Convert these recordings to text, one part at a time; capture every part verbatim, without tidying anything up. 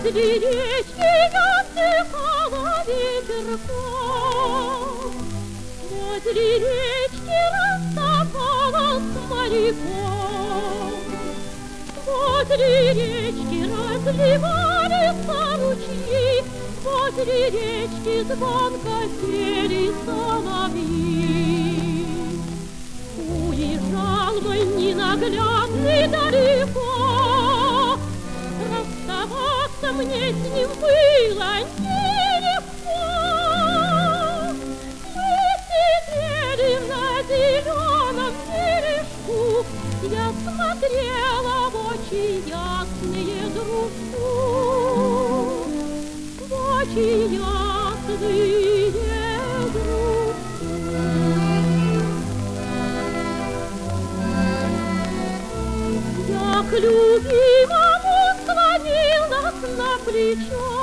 Возле речки я вздыхала ветерком, возле речки расставалась с моряком. Возле речки разливались ручьи, возле речки звонко пели соловьи. Уезжал мой ненаглядный далеко, расставаться мне с ним было нелегко. Мы сидели на зеленом бережку, я смотрела в очи ясные дружку, в очи ясные дружку. Я к любимому склонилась на плечо,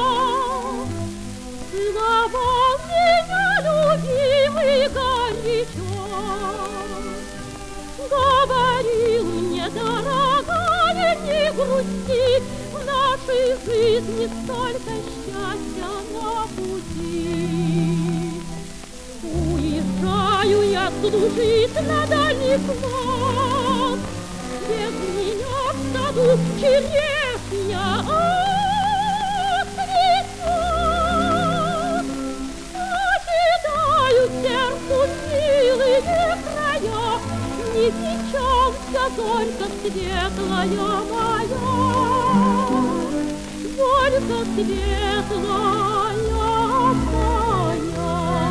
целовал меня любимый горячо. Говорил мне, дорогая, не грусти, в нашей жизни столько счастья на пути. Уезжаю я служить на дальний фронт, без меня в саду черешня отцветет. Ожидаю сердцу милые края, не печалься, зорька светлая моя, зорька светлая моя.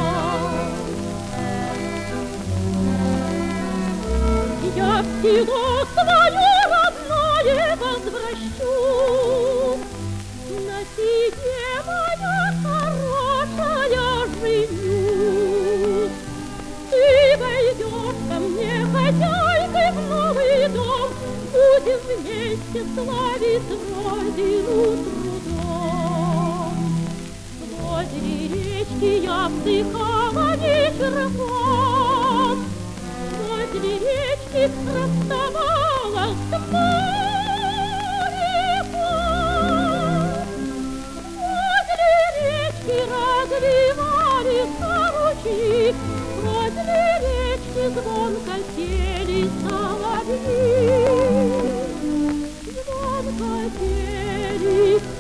Я в село свое родное возвращу, на тебе, моя хорошая, женюсь. Ты войдешь ко мне хозяйкой в новый дом, будем вместе славить родину трудом. Возле речки я вздыхала вечерком, возле речки расставалась с моряком. Возле речки разливались ручьи, возле речки звонко пели соловьи, звонко пели